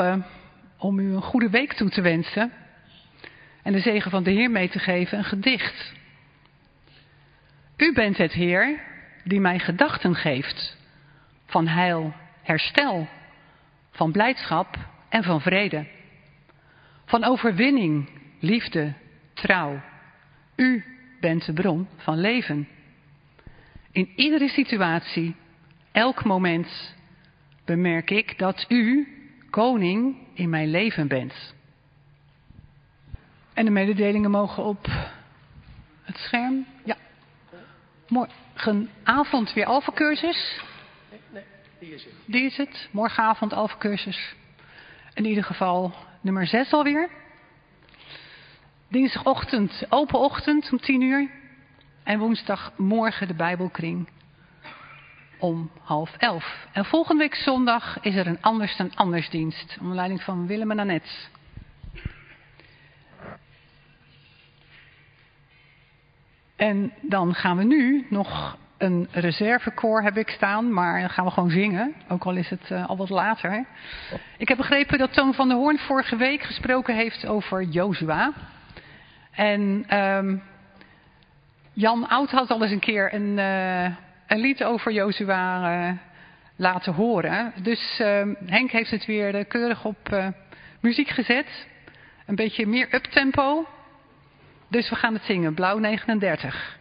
om u een goede week toe te wensen en de zegen van de Heer mee te geven, een gedicht. U bent het Heer, die mij gedachten geeft van heil, herstel, van blijdschap en van vrede. Van overwinning, liefde, trouw. U bent de bron van leven. In iedere situatie, elk moment, bemerk ik dat u koning in mijn leven bent. En de mededelingen mogen op het scherm. Ja. Morgenavond weer alfacursus. Nee, die is het. Die is het. Morgenavond alfacursus. In ieder geval nummer 6 alweer. Dinsdagochtend open ochtend om 10:00. En woensdagmorgen de Bijbelkring om 10:30. En volgende week zondag is er een Anders dan Anders dienst. Onder leiding van Willem en Annette. En dan gaan we nu nog een reservekoor heb ik staan. Maar dan gaan we gewoon zingen. Ook al is het al wat later. Ik heb begrepen dat Toon van der Hoorn vorige week gesproken heeft over Jozua. En Jan Oud had al eens een keer een lied over Jozua laten horen. Dus Henk heeft het weer keurig op muziek gezet. Een beetje meer uptempo. Dus we gaan het zingen. Blauw 39.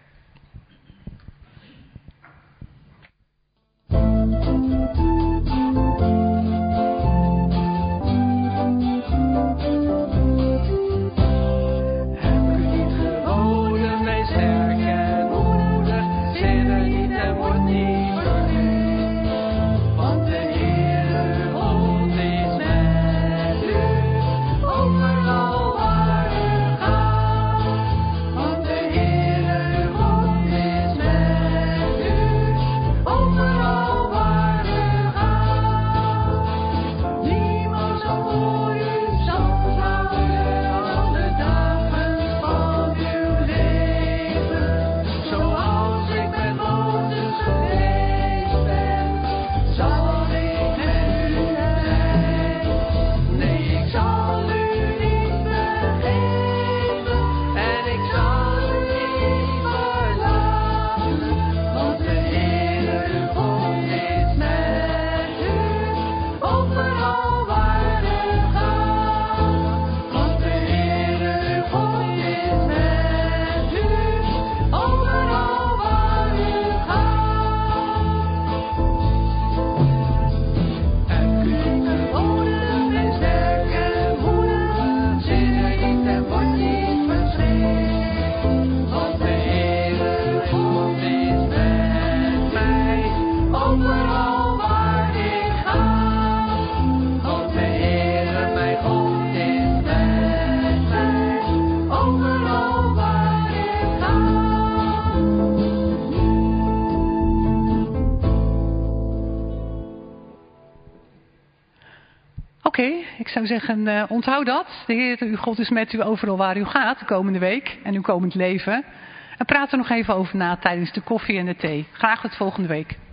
Ik zou zeggen, onthoud dat. De Heer, uw God is met u overal waar u gaat de komende week en uw komend leven. En praat er nog even over na tijdens de koffie en de thee. Graag tot volgende week.